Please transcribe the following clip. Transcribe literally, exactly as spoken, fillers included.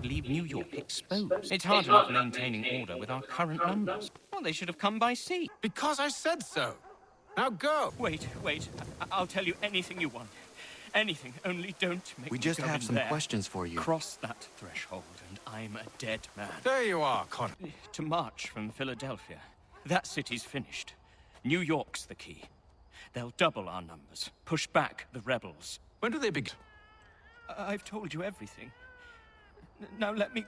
leave New York exposed. It's hard enough maintaining order with our current numbers. Well, they should have come by sea. Because I said so. Now go. Wait, wait. I I'll tell you anything you want. Anything. Only don't make We me just go have in some there. questions for you. Cross that threshold, and I'm a dead man. There you are, Connor. To march from Philadelphia. That city's finished. New York's the key. They'll double our numbers, push back the rebels. When do they begin? I I've told you everything. N- now let me